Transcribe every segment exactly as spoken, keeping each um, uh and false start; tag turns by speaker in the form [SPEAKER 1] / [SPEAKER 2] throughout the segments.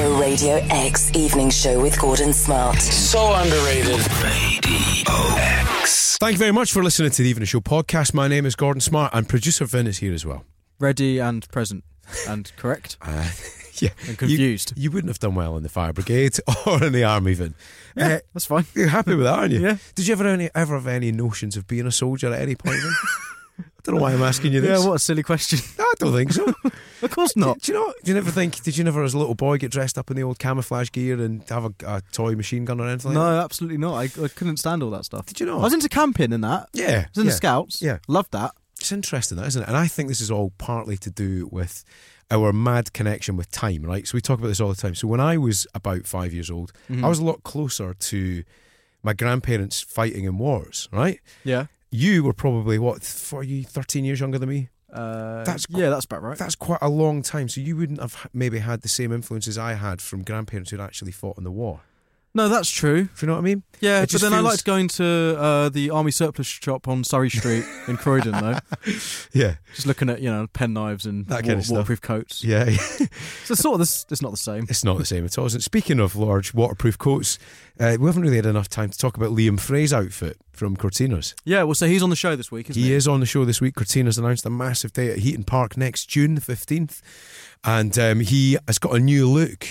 [SPEAKER 1] The Radio X Evening Show with Gordon Smart.
[SPEAKER 2] So underrated. Radio X.
[SPEAKER 3] Thank you very much for listening to the Evening Show podcast. My name is Gordon Smart and producer Vin is here as well.
[SPEAKER 4] Ready and present and correct.
[SPEAKER 3] Uh, yeah.
[SPEAKER 4] And confused.
[SPEAKER 3] You, you wouldn't have done well in the fire brigade or in the army, Vin.
[SPEAKER 4] Yeah,
[SPEAKER 3] uh,
[SPEAKER 4] that's fine.
[SPEAKER 3] You're happy with that, aren't you?
[SPEAKER 4] Yeah.
[SPEAKER 3] Did you ever, any, ever have any notions of being a soldier at any point, Vin? I don't know why I'm asking you this.
[SPEAKER 4] Yeah, what a silly question.
[SPEAKER 3] I don't think so.
[SPEAKER 4] Of course not.
[SPEAKER 3] Do, do you know? Do you never think? Did you never, as a little boy, get dressed up in the old camouflage gear and have a, a toy machine gun or anything?
[SPEAKER 4] No,
[SPEAKER 3] like that?
[SPEAKER 4] absolutely not. I, I couldn't stand all that stuff.
[SPEAKER 3] Did you know?
[SPEAKER 4] I was into camping and that.
[SPEAKER 3] Yeah,
[SPEAKER 4] I was in
[SPEAKER 3] yeah,
[SPEAKER 4] the Scouts.
[SPEAKER 3] Yeah,
[SPEAKER 4] loved that.
[SPEAKER 3] It's interesting, that isn't it? And I think this is all partly to do with our mad connection with time, right? So we talk about this all the time. So when I was about five years old, mm-hmm. I was a lot closer to my grandparents fighting in wars, right?
[SPEAKER 4] Yeah.
[SPEAKER 3] You were probably, what, for you, thirteen years younger than me?
[SPEAKER 4] Uh,
[SPEAKER 3] that's
[SPEAKER 4] yeah, that's about right.
[SPEAKER 3] That's quite a long time. So you wouldn't have maybe had the same influences I had from grandparents who'd actually fought in the war.
[SPEAKER 4] No, that's true.
[SPEAKER 3] Do you know what I mean?
[SPEAKER 4] Yeah,
[SPEAKER 3] it
[SPEAKER 4] but then feels... I liked going to uh, the Army Surplus shop on Surrey Street in Croydon, though.
[SPEAKER 3] Yeah.
[SPEAKER 4] Just looking at, you know, pen knives and
[SPEAKER 3] that
[SPEAKER 4] wa-
[SPEAKER 3] kind of stuff.
[SPEAKER 4] waterproof coats.
[SPEAKER 3] Yeah.
[SPEAKER 4] So sort of this, it's not the same.
[SPEAKER 3] It's not the same at all. Isn't it? Speaking of large waterproof coats, uh, we haven't really had enough time to talk about Liam Frey's outfit from Cortinas.
[SPEAKER 4] Yeah, well, so he's on the show this week, isn't he?
[SPEAKER 3] He is on the show this week. Cortinas announced a massive day at Heaton Park next June the fifteenth. And um, he has got a new look.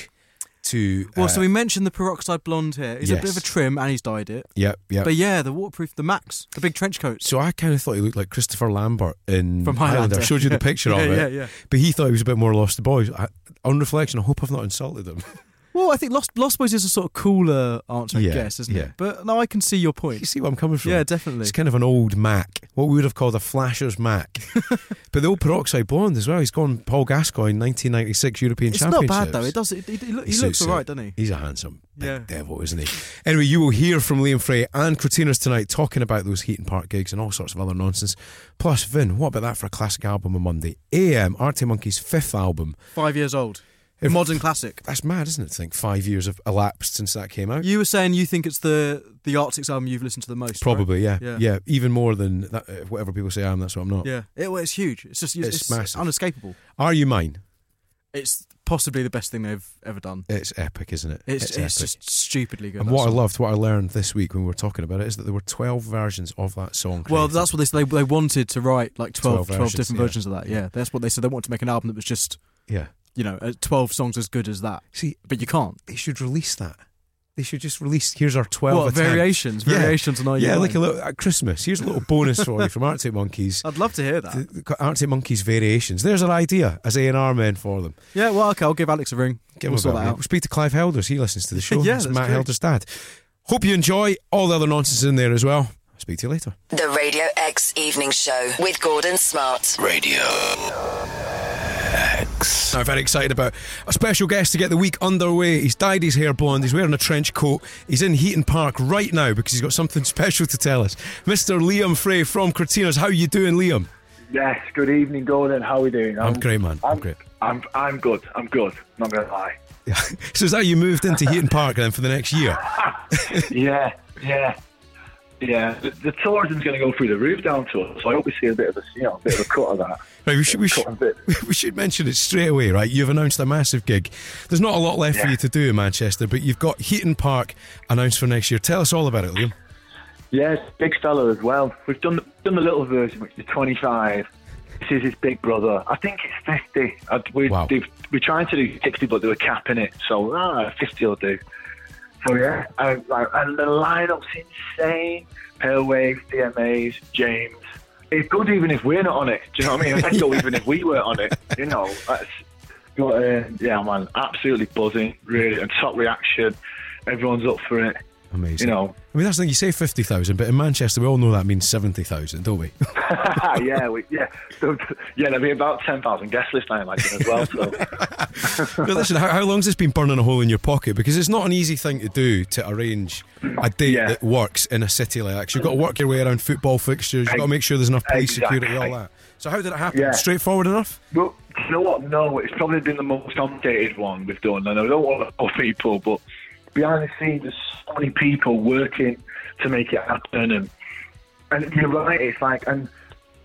[SPEAKER 3] To,
[SPEAKER 4] well,
[SPEAKER 3] uh,
[SPEAKER 4] so we mentioned the peroxide blonde hair. He's
[SPEAKER 3] yes.
[SPEAKER 4] a bit of a trim and he's dyed it.
[SPEAKER 3] Yeah, yeah.
[SPEAKER 4] But yeah, the waterproof, the Max, the big trench coat.
[SPEAKER 3] So I kind of thought he looked like Christopher Lambert in
[SPEAKER 4] From Highlander.
[SPEAKER 3] Highlander. I showed you
[SPEAKER 4] yeah.
[SPEAKER 3] the picture
[SPEAKER 4] yeah,
[SPEAKER 3] of it.
[SPEAKER 4] Yeah, yeah.
[SPEAKER 3] But he thought he was a bit more Lost to Boys. I, on reflection, I hope I've not insulted him.
[SPEAKER 4] Well, I think Lost Lost Boys is a sort of cooler answer, I
[SPEAKER 3] yeah,
[SPEAKER 4] guess, isn't
[SPEAKER 3] yeah.
[SPEAKER 4] it? But no, I can see your point.
[SPEAKER 3] You see where I'm coming from?
[SPEAKER 4] Yeah, definitely.
[SPEAKER 3] It's kind of an old Mac, what we would have called a Flasher's Mac. But the old peroxide blonde as well. He's gone Paul Gascoigne, nineteen ninety-six European
[SPEAKER 4] it's
[SPEAKER 3] Championships.
[SPEAKER 4] It's not bad though. It does. It, it, it look, he, he looks all right, doesn't he?
[SPEAKER 3] He's a handsome big
[SPEAKER 4] yeah.
[SPEAKER 3] devil, isn't he? Anyway, you will hear from Liam Frey and Cortinas tonight talking about those Heaton Park gigs and all sorts of other nonsense. Plus, Vin, what about that for a classic album on Monday? A M, Arctic Monkeys' fifth album.
[SPEAKER 4] Five years old.
[SPEAKER 3] If,
[SPEAKER 4] Modern classic.
[SPEAKER 3] That's mad, isn't it? To think five years have elapsed since that came out.
[SPEAKER 4] You were saying you think it's the the Arctic's album you've listened to the most.
[SPEAKER 3] Probably,
[SPEAKER 4] right?
[SPEAKER 3] yeah.
[SPEAKER 4] yeah,
[SPEAKER 3] yeah, even more than that, uh, whatever people say I am. That's what I'm not.
[SPEAKER 4] Yeah, it, well, it's huge. It's just it's,
[SPEAKER 3] it's,
[SPEAKER 4] it's
[SPEAKER 3] massive,
[SPEAKER 4] unescapable.
[SPEAKER 3] Are You Mine?
[SPEAKER 4] It's possibly the best thing they've ever done.
[SPEAKER 3] It's epic, isn't it?
[SPEAKER 4] It's,
[SPEAKER 3] it's,
[SPEAKER 4] it's
[SPEAKER 3] epic.
[SPEAKER 4] just stupidly good.
[SPEAKER 3] And what
[SPEAKER 4] song.
[SPEAKER 3] I loved, what I learned this week when we were talking about it, is that there were twelve versions of that song.
[SPEAKER 4] Well,
[SPEAKER 3] created.
[SPEAKER 4] that's what they said. They, they wanted to write like twelve,
[SPEAKER 3] twelve,
[SPEAKER 4] twelve
[SPEAKER 3] versions,
[SPEAKER 4] different
[SPEAKER 3] yeah.
[SPEAKER 4] versions of that. Yeah, that's what they said. They wanted to make an album that was just,
[SPEAKER 3] yeah,
[SPEAKER 4] you know, twelve songs as good as that.
[SPEAKER 3] See,
[SPEAKER 4] but you can't.
[SPEAKER 3] They should release that. They should just release, here's our twelve
[SPEAKER 4] what,
[SPEAKER 3] attempt.
[SPEAKER 4] variations?
[SPEAKER 3] Yeah.
[SPEAKER 4] Variations on Are You
[SPEAKER 3] Yeah,
[SPEAKER 4] Mine?
[SPEAKER 3] like a little, at Christmas. Here's a little bonus for you from Arctic Monkeys.
[SPEAKER 4] I'd love to hear that.
[SPEAKER 3] The, the Arctic Monkeys variations. There's an idea as A and R men for them.
[SPEAKER 4] Yeah, well, okay, I'll give Alex a ring.
[SPEAKER 3] Give
[SPEAKER 4] we'll
[SPEAKER 3] him
[SPEAKER 4] sort
[SPEAKER 3] a
[SPEAKER 4] that
[SPEAKER 3] bell.
[SPEAKER 4] out.
[SPEAKER 3] We'll speak to Clive Helders. He listens to the show.
[SPEAKER 4] Yeah,
[SPEAKER 3] It's
[SPEAKER 4] that's
[SPEAKER 3] Matt
[SPEAKER 4] great.
[SPEAKER 3] Helder's dad. Hope you enjoy all the other nonsense in there as well. I'll speak to you later.
[SPEAKER 1] The Radio X Evening Show with Gordon Smart.
[SPEAKER 2] Radio X.
[SPEAKER 3] I'm very excited about a special guest to get the week underway. He's dyed his hair blonde. He's wearing a trench coat. He's in Heaton Park right now because he's got something special to tell us. Mister Liam Frey from Cortinas. How are you doing, Liam?
[SPEAKER 5] Yes, good evening, Gordon. How are we doing?
[SPEAKER 3] I'm, I'm great, man. I'm,
[SPEAKER 5] I'm
[SPEAKER 3] great.
[SPEAKER 5] I'm I'm good. I'm good. Not gonna lie.
[SPEAKER 3] Yeah. So is that you moved into Heaton Park then for the next year?
[SPEAKER 5] yeah, yeah, yeah. The, the tourism's going to go through the roof down to us, so I hope we see a bit of a, you know, a bit of a cut of that.
[SPEAKER 3] Right, we should we should, we should mention it straight away, right? You've announced a massive gig. There's not a lot left
[SPEAKER 5] yeah.
[SPEAKER 3] for you to do in Manchester, but you've got Heaton Park announced for next year. Tell us all about it, Liam.
[SPEAKER 5] Yes, big fella as well. We've done the, done the little version, which is twenty-five. This is his big brother. I think it's fifty. We,
[SPEAKER 3] wow.
[SPEAKER 5] We're trying to do sixty, but they were capping it, so ah, fifty will do. So yeah, and, and the lineup's insane. Pale Waves, D M As, James. It's good even if we're not on it. Do you know what I mean? I'd go even if we weren't on it. You know, that's, but, uh, yeah, man, absolutely buzzing, really, and top reaction. Everyone's up for it.
[SPEAKER 3] Amazing.
[SPEAKER 5] You know,
[SPEAKER 3] I mean, that's the thing, you say fifty thousand, but in Manchester we all know that means seventy thousand, don't we?
[SPEAKER 5] yeah, we, yeah, so, yeah. There'll be about ten thousand guest list, I imagine, as well. So.
[SPEAKER 3] But listen, how, how long's this been burning a hole in your pocket? Because it's not an easy thing to do to arrange a date
[SPEAKER 5] yeah.
[SPEAKER 3] that works in a city like that. 'Cause you've got to work your way around football fixtures. You've got to make sure there's enough police
[SPEAKER 5] exactly.
[SPEAKER 3] security, all that. So how did it happen?
[SPEAKER 5] Yeah.
[SPEAKER 3] Straightforward enough?
[SPEAKER 5] Well, you know what? No, it's probably been the most complicated one we've done, and I don't want to call people, but behind the scenes, there's so many people working to make it happen, and and you're right. It's like, and it,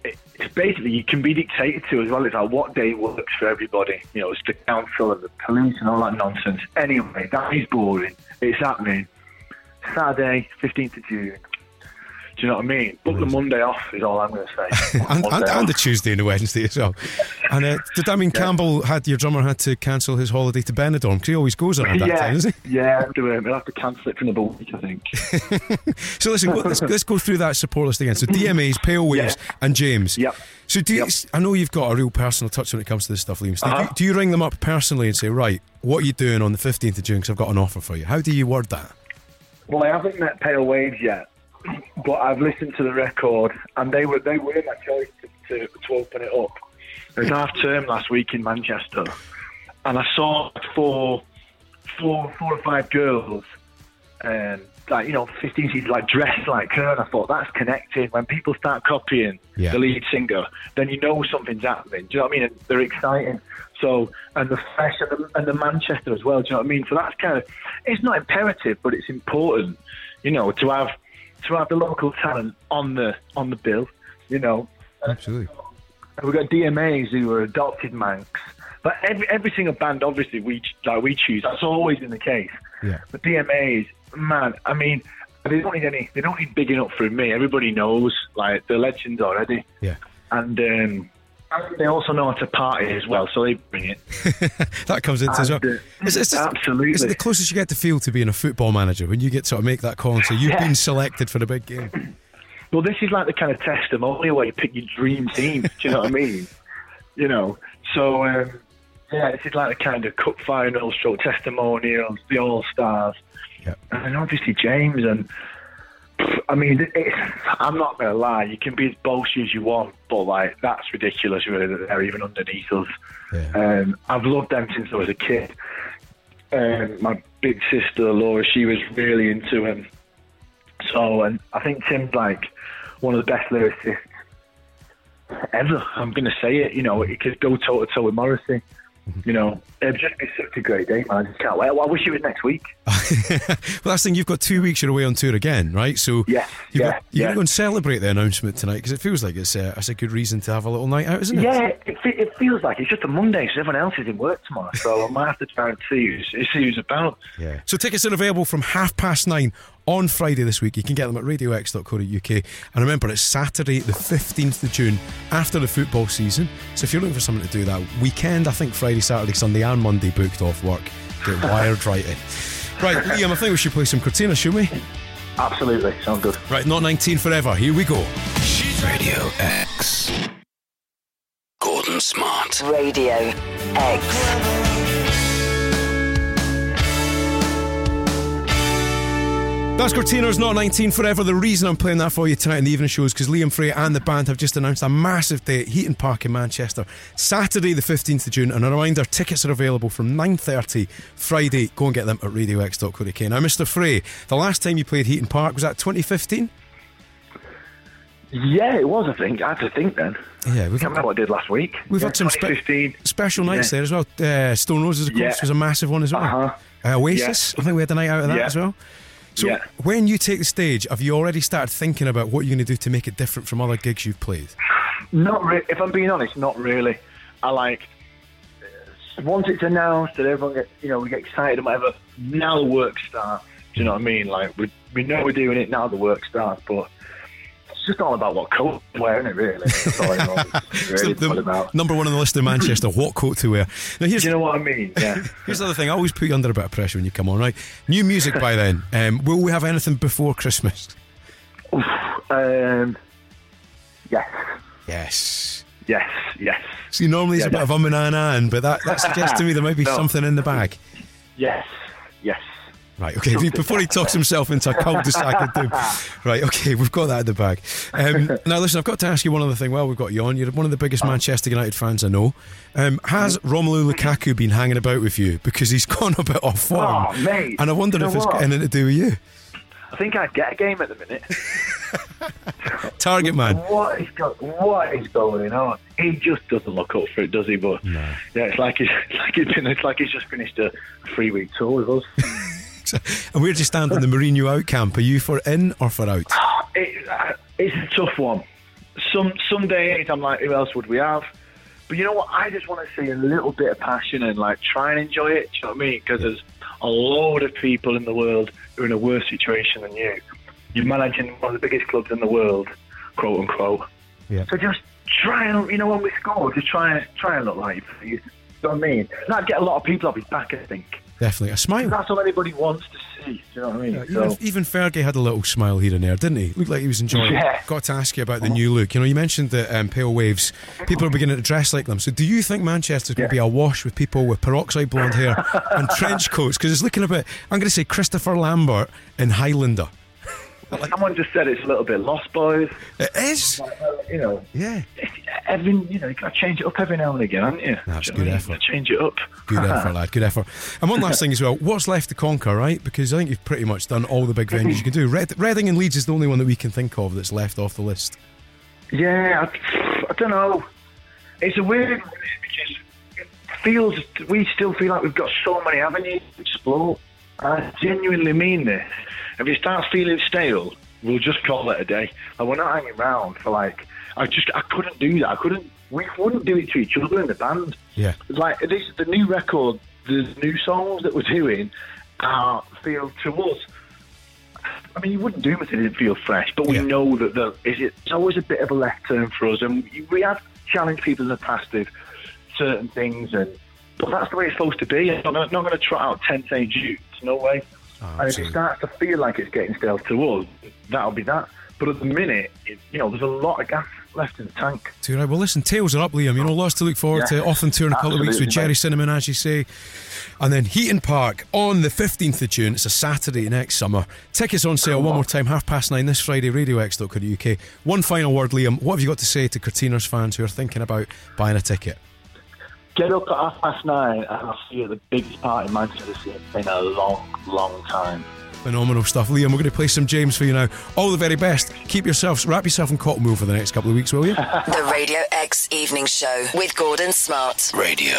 [SPEAKER 5] it's basically, you can be dictated to as well. It's like what day works for everybody. You know, it's the council and the police and all that nonsense. Anyway, that is boring. It's happening Saturday, fifteenth of June. Do you know what I mean? Book the Monday off is all I'm going to say.
[SPEAKER 3] and, and, and the Tuesday and the Wednesday as well. And uh, did that mean yeah. Campbell had your drummer had to cancel his holiday to Benidorm? Because he always goes around that
[SPEAKER 5] yeah,
[SPEAKER 3] time, doesn't he?
[SPEAKER 5] Yeah, he'll have to cancel it for another week, I think.
[SPEAKER 3] So listen, let's, let's go through that support list again. So D M As, Pale Waves, yeah. and James.
[SPEAKER 5] Yep.
[SPEAKER 3] So do you,
[SPEAKER 5] yep.
[SPEAKER 3] I know you've got a real personal touch when it comes to this stuff, Liam. So uh-huh. do, you, do you ring them up personally and say, right, what are you doing on the fifteenth of June? Because I've got an offer for you. How do you word that?
[SPEAKER 5] Well, I haven't met Pale Waves yet. But I've listened to the record, and they were they were my choice to, to, to open it up. It was half term last week in Manchester, and I saw four, four, four or five girls, um, like you know, fifteen, she's like dressed like her, and I thought that's connecting. When people start copying
[SPEAKER 3] yeah.
[SPEAKER 5] the lead singer, then you know something's happening. Do you know what I mean? And they're exciting. So, and the fresh and the, and the Manchester as well. Do you know what I mean? So that's kind of, it's not imperative, but it's important, you know, to have. to have the local talent on the on the bill, you know.
[SPEAKER 3] Absolutely.
[SPEAKER 5] We've got D M As who are adopted Manx, but every every single band, obviously, we like we choose. That's always been the case.
[SPEAKER 3] Yeah.
[SPEAKER 5] But D M As, man, I mean, they don't need any. They don't need bigging up from me. Everybody knows, like they're legends already.
[SPEAKER 3] Yeah.
[SPEAKER 5] And um, they also know how to party as well, so they bring it.
[SPEAKER 3] That comes into as well.
[SPEAKER 5] Uh,
[SPEAKER 3] is, is this,
[SPEAKER 5] absolutely.
[SPEAKER 3] Is it the closest you get to feel to being a football manager when you get to sort of make that call and say you've yeah. been selected for the big game?
[SPEAKER 5] Well, this is like the kind of testimonial where you pick your dream team. Do you know what I mean? You know, so um, yeah, this is like the kind of cup finals, show testimonials, the All Stars,
[SPEAKER 3] yep.
[SPEAKER 5] and obviously James. And I mean, it's, I'm not going to lie, you can be as bolshy as you want, but like that's ridiculous, really, that they're even underneath us.
[SPEAKER 3] Yeah.
[SPEAKER 5] Um, I've loved them since I was a kid. Um, my big sister Laura, she was really into him. So, and I think Tim's like one of the best lyricists ever. I'm going to say it. You know, he could go toe to toe with Morrissey. You know, it'd just be such a great day, man. I just can't wait. Well, I wish it was next week.
[SPEAKER 3] Well, that's the thing. You've got two weeks. You're away on tour again, right? So
[SPEAKER 5] yes,
[SPEAKER 3] you've
[SPEAKER 5] yeah,
[SPEAKER 3] got, you're
[SPEAKER 5] yeah.
[SPEAKER 3] going to go and celebrate the announcement tonight because it feels like it's a, it's a good reason to have a little night out, isn't it?
[SPEAKER 5] Yeah, it, it feels like it's just a Monday, so everyone else is in work tomorrow. So I might have to try and see who's, see who's about.
[SPEAKER 3] Yeah. So tickets are available from half past nine on Friday this week. You can get them at radio x dot co dot uk. And remember, it's Saturday the fifteenth of June after the football season. So if you're looking for something to do that weekend, I think Friday, Saturday, Sunday and Monday booked off work, get wired right in. Right, Liam, I think we should play some Cortina, should we?
[SPEAKER 5] Absolutely, sounds good.
[SPEAKER 3] Right, not nineteen forever. Here we go.
[SPEAKER 2] Radio X. Gordon Smart.
[SPEAKER 1] Radio X.
[SPEAKER 3] That's Cortina's Not nineteen Forever. The reason I'm playing that for you tonight in the evening show is because Liam Frey and the band have just announced a massive day at Heaton Park in Manchester, Saturday the fifteenth of June. And a reminder, tickets are available from nine thirty Friday. Go and get them at radio x dot co dot uk. Now, Mister Frey, the last time you played Heaton Park, was that twenty fifteen?
[SPEAKER 5] Yeah, it was, I think. I had to think then.
[SPEAKER 3] Yeah, we've
[SPEAKER 5] I can't remember what I did last week.
[SPEAKER 3] We've
[SPEAKER 5] yeah,
[SPEAKER 3] had some spe- special nights
[SPEAKER 5] yeah.
[SPEAKER 3] there as well. Uh, Stone Roses, of course,
[SPEAKER 5] yeah.
[SPEAKER 3] was a massive one as well.
[SPEAKER 5] Uh-huh.
[SPEAKER 3] Uh, Oasis,
[SPEAKER 5] yeah.
[SPEAKER 3] I think we had a night out of that
[SPEAKER 5] yeah.
[SPEAKER 3] as well. So
[SPEAKER 5] yeah.
[SPEAKER 3] when you take the stage, have you already started thinking about what you're going to do to make it different from other gigs you've played?
[SPEAKER 5] Not really. If I'm being honest, not really. I like, once it's announced that everyone gets, you know, we get excited and whatever, now the work starts. Do you know what I mean? Like, we, we know we're doing it, now the work starts, but it's just all about what coat to wear, isn't it, really? That's all I know. It's really
[SPEAKER 3] the,
[SPEAKER 5] all about.
[SPEAKER 3] Number one on the list in Manchester, what coat to wear. Now, here's,
[SPEAKER 5] do you know what I mean? Yeah.
[SPEAKER 3] Here's the other thing, I always put you under a bit of pressure when you come on, right? New music by then. Um, will we have anything before Christmas?
[SPEAKER 5] Oof, um, yes.
[SPEAKER 3] Yes.
[SPEAKER 5] Yes, yes.
[SPEAKER 3] See, normally it's
[SPEAKER 5] yeah,
[SPEAKER 3] a bit of um and ah and ah, but that, that suggests to me there might be
[SPEAKER 5] no.
[SPEAKER 3] something in the bag.
[SPEAKER 5] Yes, yes.
[SPEAKER 3] Right, okay, before he talks himself into a cul-de-sac of doom. Right, okay, we've got that in the bag. Um, now, listen, I've got to ask you one other thing while we've got you on. You're one of the biggest oh. Manchester United fans I know. Um, has Romelu Lukaku been hanging about with you? Because he's gone a bit off form.
[SPEAKER 5] Oh, mate.
[SPEAKER 3] And I wondered
[SPEAKER 5] you
[SPEAKER 3] if
[SPEAKER 5] know
[SPEAKER 3] it's
[SPEAKER 5] what?
[SPEAKER 3] got anything to do with you.
[SPEAKER 5] I think I'd get a game at the minute.
[SPEAKER 3] Target man.
[SPEAKER 5] What is, go- what is going on? He just doesn't look up for it, does he? But
[SPEAKER 3] no.
[SPEAKER 5] yeah, it's like he's it's like he's been it's like he's just finished a three-week tour with us.
[SPEAKER 3] And we're just standing in the Mourinho out camp. Are you for in or for out?
[SPEAKER 5] It, uh, it's a tough one. some some days I'm like, who else would we have? But you know what? I just want to see a little bit of passion and like try and enjoy it. Do you know what I mean? Because there's a load of people in the world who are in a worse situation than you. You're managing one of the biggest clubs in the world, quote unquote.
[SPEAKER 3] Yeah.
[SPEAKER 5] So just try and, you know, when we score, just try and try and look like you. You know what I mean? That'd get a lot of people off his back, I think.
[SPEAKER 3] Definitely. A smile.
[SPEAKER 5] That's all anybody wants to see. Do you know what I mean?
[SPEAKER 3] Yeah,
[SPEAKER 5] so,
[SPEAKER 3] even, even Fergie had a little smile here and there, didn't he? Looked like he was enjoying
[SPEAKER 5] Yeah.
[SPEAKER 3] it. Got to ask you about the new look. You know, you mentioned that um, Pale Waves, people are beginning to dress like them. So do you think Manchester's going to
[SPEAKER 5] Yeah.
[SPEAKER 3] be awash with people with peroxide blonde hair and trench coats? Because it's looking a bit, I'm going to say Christopher Lambert in Highlander.
[SPEAKER 5] someone just said it's a little bit Lost Boys.
[SPEAKER 3] It is.
[SPEAKER 5] Like, uh, you know,
[SPEAKER 3] Yeah.
[SPEAKER 5] every, you know, you got to change it up every now and again, haven't you?
[SPEAKER 3] That's
[SPEAKER 5] Do you
[SPEAKER 3] good
[SPEAKER 5] know what I mean?
[SPEAKER 3] effort.
[SPEAKER 5] Change it up.
[SPEAKER 3] Good effort, lad. Good effort. And one last thing as well. What's left to conquer, right? Because I think you've pretty much done all the big venues you can do. Red- Reading and Leeds is the only one that we can think of that's left off the list.
[SPEAKER 5] Yeah, I, I don't know. It's a weird one because it feels we still feel like we've got so many avenues to explore. I genuinely mean this. If it starts feeling stale, we'll just call it a day. Like, we're not hanging around for like. I just I couldn't do that. I couldn't. We wouldn't do it to each other in the band.
[SPEAKER 3] Yeah.
[SPEAKER 5] Like this, the new record, the new songs that we're doing, uh, feel to us. I mean, you wouldn't do it if it didn't feel fresh, but we
[SPEAKER 3] Yeah.
[SPEAKER 5] know that the, is it, it's always a bit of a left turn for us, and we have challenged people in the past with certain things, and but that's the way it's supposed to be. I'm not, not going to trot out ten Saint Judes, no way.
[SPEAKER 3] Oh,
[SPEAKER 5] and if it
[SPEAKER 3] absolutely.
[SPEAKER 5] starts to feel like it's getting stale to us, that'll be that. But at the minute, it, you know, there's a lot of gas left in the tank.
[SPEAKER 3] Too right. Well, listen, tails are up, Liam. You know, lots to look forward
[SPEAKER 5] Yeah.
[SPEAKER 3] to. Off on tour in a couple of weeks with
[SPEAKER 5] Absolutely,
[SPEAKER 3] Jerry
[SPEAKER 5] mate.
[SPEAKER 3] Cinnamon, as you say. And then Heaton Park on the fifteenth of June. It's a Saturday next summer. Tickets on sale one more time, half past nine this Friday, radio x dot co dot U K. One final word, Liam. What have you got to say to Cortinas fans who are thinking about buying a ticket?
[SPEAKER 5] Get up at half past nine, and I'll see you at the biggest part in Manchester in a long, long time.
[SPEAKER 3] Phenomenal stuff. Liam, we're going to play some James for you now. All the very best. Keep yourselves, wrap yourself in cotton wool for the next couple of weeks, will you?
[SPEAKER 1] The Radio X Evening Show with Gordon Smart.
[SPEAKER 2] Radio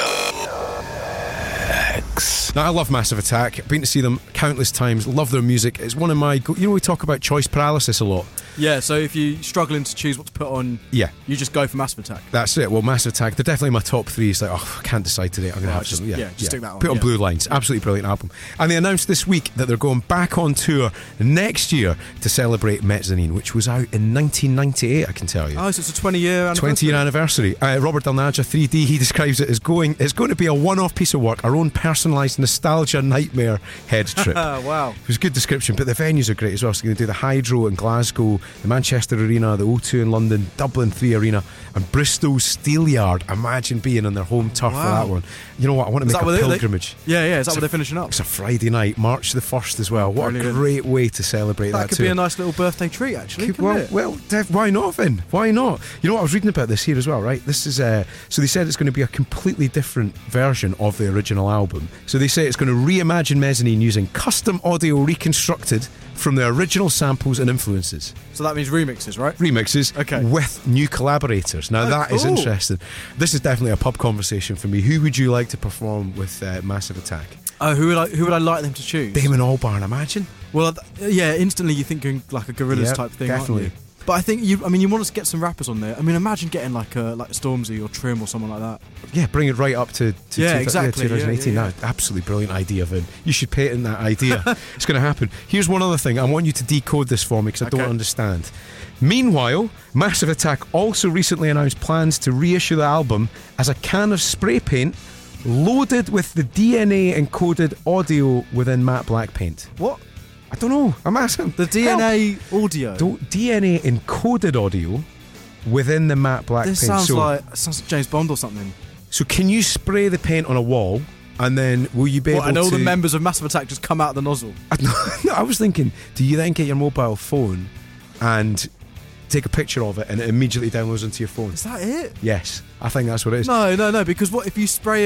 [SPEAKER 2] X.
[SPEAKER 3] Now, I love Massive Attack. Been to see them countless times. Love their music. It's one of my... You know, we talk about choice paralysis a lot.
[SPEAKER 4] Yeah, so if you're struggling to choose what to put on,
[SPEAKER 3] Yeah.
[SPEAKER 4] you just go for Massive Attack.
[SPEAKER 3] That's it. Well, Massive Attack, they're definitely my top three. It's like, oh, I can't decide today. I'm going to
[SPEAKER 4] Right,
[SPEAKER 3] have
[SPEAKER 4] just-
[SPEAKER 3] some. Yeah,
[SPEAKER 4] yeah, just stick that on,
[SPEAKER 3] Put on
[SPEAKER 4] yeah.
[SPEAKER 3] Blue Lines. Absolutely brilliant album. And they announced this week that they're going back on tour next year to celebrate Mezzanine, which was out in nineteen ninety-eight, I can tell you.
[SPEAKER 4] Oh, so it's a twenty-year anniversary.
[SPEAKER 3] twenty year anniversary. Uh, Robert Dalnaja, three D, he describes it as going, it's going to be a one-off piece of work, our own personalised nostalgia nightmare head trip.
[SPEAKER 4] Oh, wow.
[SPEAKER 3] It was a good description, but the venues are great as well. So you're going to do the Hydro in Glasgow, the Manchester Arena, the O two in London, Dublin three Arena, and Bristol's Steelyard. Imagine being on their home turf for
[SPEAKER 4] Wow.
[SPEAKER 3] that one. You know what? I want to
[SPEAKER 4] Is
[SPEAKER 3] make
[SPEAKER 4] that
[SPEAKER 3] a
[SPEAKER 4] where they-
[SPEAKER 3] pilgrimage.
[SPEAKER 4] Yeah, yeah, is that
[SPEAKER 3] It's
[SPEAKER 4] where
[SPEAKER 3] a-
[SPEAKER 4] they're finishing up?
[SPEAKER 3] It's a Friday night, March the first as well. What
[SPEAKER 4] Brilliant.
[SPEAKER 3] a great way to celebrate that,
[SPEAKER 4] That could
[SPEAKER 3] tour.
[SPEAKER 4] be a nice little birthday treat, actually.
[SPEAKER 3] Could-
[SPEAKER 4] couldn't
[SPEAKER 3] well,
[SPEAKER 4] it?
[SPEAKER 3] well, Dev, why not then? Why not? You know what? I was reading about this here as well, right? This is uh, so they said it's going to be a completely different version of the original album. So they say it's going to reimagine Mezzanine using custom audio reconstructed from the original samples and influences.
[SPEAKER 4] So that means remixes, right?
[SPEAKER 3] Remixes
[SPEAKER 4] Okay.
[SPEAKER 3] with new collaborators. Now
[SPEAKER 4] Oh,
[SPEAKER 3] that is
[SPEAKER 4] cool.
[SPEAKER 3] interesting. This is definitely a pub conversation for me. Who would you like to perform with uh, Massive Attack?
[SPEAKER 4] Oh, who would I who would I like them to choose?
[SPEAKER 3] Damon Albarn, imagine.
[SPEAKER 4] Well, th- yeah, instantly you're thinking like a Gorillaz
[SPEAKER 3] Yeah,
[SPEAKER 4] type thing,
[SPEAKER 3] definitely.
[SPEAKER 4] aren't you? But I think you. I mean, you want us to get some rappers on there. I mean, imagine getting like a like Stormzy or Trim or someone like that.
[SPEAKER 3] Yeah, bring it right up to, to
[SPEAKER 4] Yeah,
[SPEAKER 3] two-
[SPEAKER 4] exactly.
[SPEAKER 3] twenty eighteen.
[SPEAKER 4] Yeah, yeah,
[SPEAKER 3] No, absolutely brilliant idea, Vin. You should patent that idea. It's going to happen. Here's one other thing. I want you to decode this for me because I don't
[SPEAKER 4] Okay.
[SPEAKER 3] understand. Meanwhile, Massive Attack also recently announced plans to reissue the album as a can of spray paint loaded with the D N A encoded audio within matte black paint.
[SPEAKER 4] What?
[SPEAKER 3] I don't know. I'm asking.
[SPEAKER 4] The D N A audio.
[SPEAKER 3] Don't- D N A encoded audio within the matte black
[SPEAKER 4] This
[SPEAKER 3] paint.
[SPEAKER 4] sounds
[SPEAKER 3] So-
[SPEAKER 4] like sounds like James Bond or something.
[SPEAKER 3] So can you spray the paint on a wall and then will you be
[SPEAKER 4] What,
[SPEAKER 3] able
[SPEAKER 4] and all
[SPEAKER 3] to...
[SPEAKER 4] the members of Massive Attack just come out the nozzle.
[SPEAKER 3] No, I was thinking, do you then get your mobile phone and take a picture of it and it immediately downloads into your phone?
[SPEAKER 4] Is that it?
[SPEAKER 3] Yes, I think that's what it is.
[SPEAKER 4] No, no, no. Because what if you spray it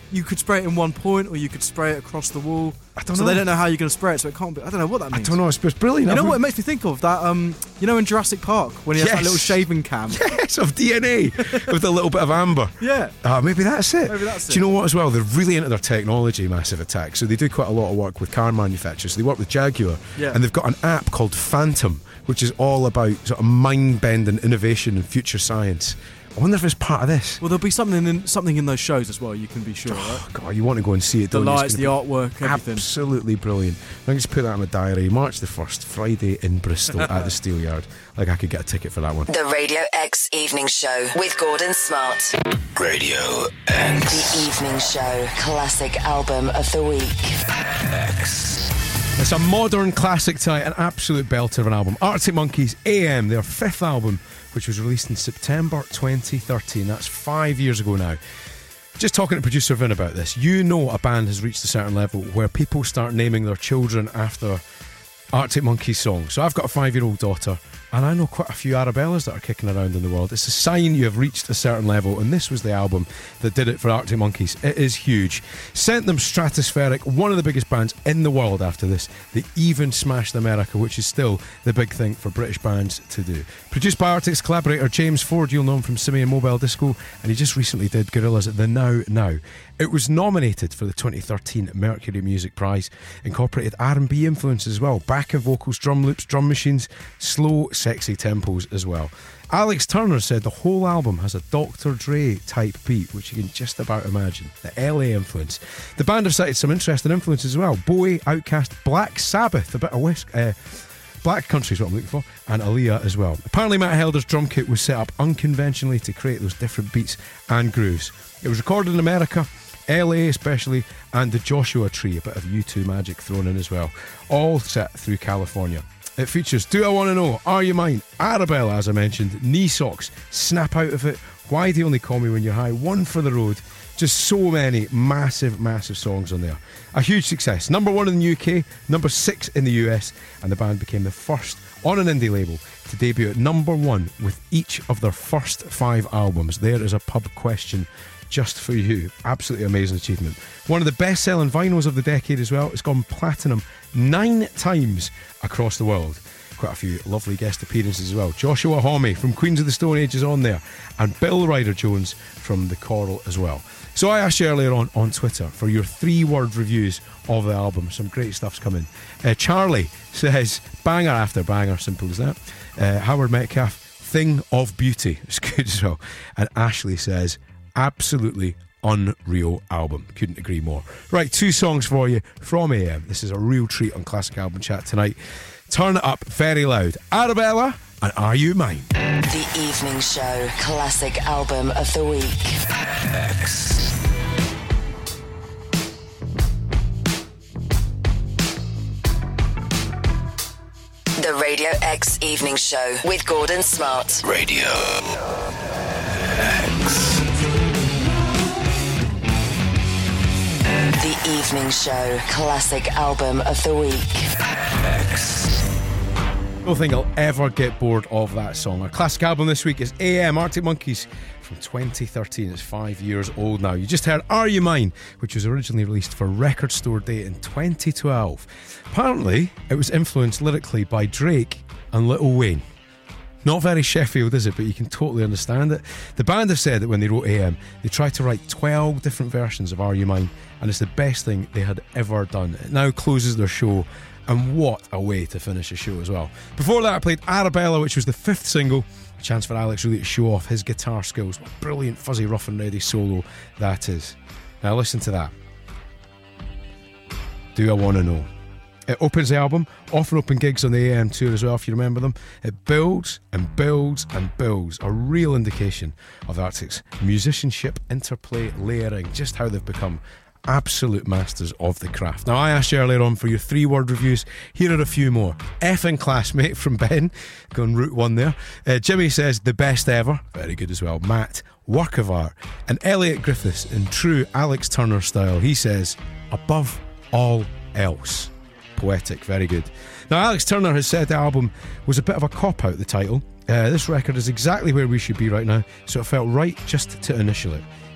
[SPEAKER 4] you could spray it in one point, or you could spray it across the wall.
[SPEAKER 3] I don't
[SPEAKER 4] so
[SPEAKER 3] know.
[SPEAKER 4] they don't know how you're going to spray it, so it can't be. I don't know what that means.
[SPEAKER 3] I don't know. It's, it's brilliant.
[SPEAKER 4] You know
[SPEAKER 3] I've
[SPEAKER 4] what it makes me think of? That um, you know in Jurassic Park when he has
[SPEAKER 3] Yes.
[SPEAKER 4] that little shaving cam.
[SPEAKER 3] Yes, of D N A with a little bit of amber.
[SPEAKER 4] Yeah.
[SPEAKER 3] Ah, maybe that's it.
[SPEAKER 4] Maybe that's
[SPEAKER 3] Do you
[SPEAKER 4] it.
[SPEAKER 3] know what as well? They're really into their technology, Massive Attack. So they do quite a lot of work with car manufacturers. They work with Jaguar.
[SPEAKER 4] Yeah.
[SPEAKER 3] And they've got an app called Phantom, which is all about sort of mind-bending innovation and future science. I wonder if it's part of this.
[SPEAKER 4] Well, there'll be something in something in those shows as well. You can be sure. Right?
[SPEAKER 3] Oh, God, you want to go and see it,
[SPEAKER 4] The
[SPEAKER 3] don't you? It's
[SPEAKER 4] lights, the
[SPEAKER 3] gonna be
[SPEAKER 4] artwork, everything.
[SPEAKER 3] Absolutely brilliant. I can just put that in my diary. March the first, Friday in Bristol at the Steelyard. Like I could get a ticket for that one.
[SPEAKER 1] The Radio X Evening Show with Gordon Smart.
[SPEAKER 2] Radio
[SPEAKER 1] The
[SPEAKER 2] X.
[SPEAKER 1] Evening Show Classic Album of the Week.
[SPEAKER 2] X.
[SPEAKER 3] It's a modern classic tonight, an absolute belter of an album. Arctic Monkeys, A M, their fifth album, which was released in September twenty thirteen. That's five years ago now. Just talking to producer Vin about this, you know a band has reached a certain level where people start naming their children after Arctic Monkeys songs. So I've got a five-year-old daughter, and I know quite a few Arabellas that are kicking around in the world. It's a sign you have reached a certain level, and this was the album that did it for Arctic Monkeys. It is huge. Sent them stratospheric, one of the biggest bands in the world after this. They even smashed America, which is still the big thing for British bands to do. Produced by Arctic's collaborator James Ford, you'll know him from Simian Mobile Disco, and he just recently did Gorillaz at the Now Now. It was nominated for the twenty thirteen Mercury Music Prize, incorporated R and B influences as well, backing vocals, drum loops, drum machines, slow, sexy tempos as well. Alex Turner said the whole album has a Doctor Dre type beat, which you can just about imagine. The L A influence. The band have cited some interesting influences as well. Bowie, Outkast, Black Sabbath, a bit of whisk, uh, Black Country is what I'm looking for, and Aaliyah as well. Apparently Matt Helder's drum kit was set up unconventionally to create those different beats and grooves. It was recorded in America, L A especially, and the Joshua Tree, a bit of U two magic thrown in as well, all set through California. It features Do I Wanna Know, Are You Mine, Arabella as I mentioned, Knee Socks, Snap Out of It, Why Do You Only Call Me When You're High, One for the Road. Just so many massive, massive songs on there. A huge success. Number one in the U K, number six in the U S, and the band became the first on an indie label to debut at number one with each of their first five albums. There is a pub question just for you. Absolutely amazing achievement. One of the best-selling vinyls of the decade as well. It's gone platinum nine times across the world. Quite a few lovely guest appearances as well. Joshua Homme from Queens of the Stone Age is on there, and Bill Ryder-Jones from The Coral as well. So I asked you earlier on on Twitter for your three-word reviews of the album. Some great stuff's coming. Uh, Charlie says, banger after banger, simple as that. Uh, Howard Metcalf, thing of beauty. It's good as well. And Ashley says, absolutely unreal album. Couldn't agree more. Right, two songs for you from A M. This is a real treat on Classic Album Chat tonight. Turn it up very loud. Arabella and Are You Mine?
[SPEAKER 1] The Evening Show Classic Album of the Week.
[SPEAKER 2] X.
[SPEAKER 1] The Radio X Evening Show with Gordon Smart.
[SPEAKER 2] Radio X.
[SPEAKER 1] The Evening Show Classic Album of the Week.
[SPEAKER 2] X.
[SPEAKER 3] I don't think I'll ever get bored of that song. Our classic album this week is A M, Arctic Monkeys, from twenty thirteen. It's five years old now. You just heard Are You Mine, which was originally released for Record Store Day in twenty twelve. Apparently, it was influenced lyrically by Drake and Lil Wayne. Not very Sheffield, is it? But you can totally understand it. The band have said that when they wrote A M, they tried to write twelve different versions of Are You Mine, and it's the best thing they had ever done. It now closes their show, and what a way to finish a show as well. Before that, I played Arabella, which was the fifth single. A chance for Alex really to show off his guitar skills. What a brilliant, fuzzy, rough and ready solo that is. Now listen to that. Do I Wanna Know? It opens the album, often open gigs on the A M tour as well, if you remember them. It builds and builds and builds. A real indication of the Arctic's musicianship, interplay, layering, just how they've become absolute masters of the craft. Now, I asked you earlier on for your three-word reviews. Here are a few more. Effing classmate from Ben, going route one there. Uh, Jimmy says, the best ever. Very good as well. Matt, work of art. And Elliot Griffiths, in true Alex Turner style, he says, above all else. Poetic, very good. Now, Alex Turner has said the album was a bit of a cop-out, the title. Uh, this record is exactly where we should be right now, so it felt right just to initial it.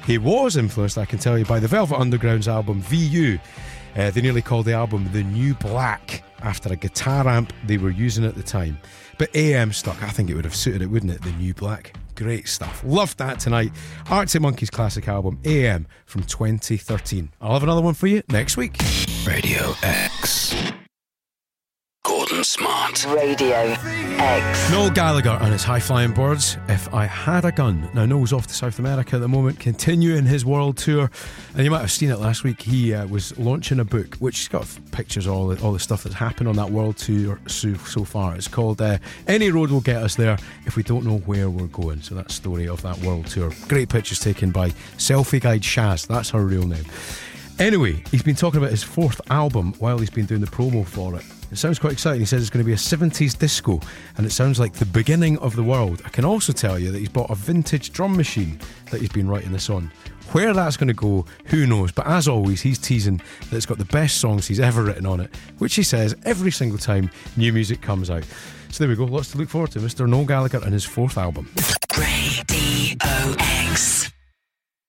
[SPEAKER 3] He was influenced, I can tell you, by the Velvet Underground's album V U. Uh, they nearly called the album The New Black after a guitar amp they were using at the time. But A M stuck. I think it would have suited it, wouldn't it? The New Black. Great stuff. Loved that tonight. Arctic Monkeys classic album A M from twenty thirteen. I'll have another one for you next week.
[SPEAKER 2] Radio X. Gordon Smart.
[SPEAKER 1] Radio X.
[SPEAKER 3] Noel Gallagher and his high-flying birds, If I Had a Gun. Now, Noel's off to South America at the moment, continuing his world tour. And you might have seen it last week. He uh, was launching a book, which has got pictures of all the, all the stuff that's happened on that world tour so, so far. It's called uh, Any Road Will Get Us There If We Don't Know Where We're Going. So that's the story of that world tour. Great pictures taken by Selfie Guide Shaz. That's her real name. Anyway, he's been talking about his fourth album while he's been doing the promo for it. It sounds quite exciting. He says it's going to be a seventies disco and it sounds like the beginning of the world. I can also tell you that he's bought a vintage drum machine that he's been writing this on. Where that's going to go, who knows? But as always, he's teasing that it's got the best songs he's ever written on it, which he says every single time new music comes out. So there we go, lots to look forward to. Mister Noel Gallagher and his fourth album.
[SPEAKER 1] Radio X.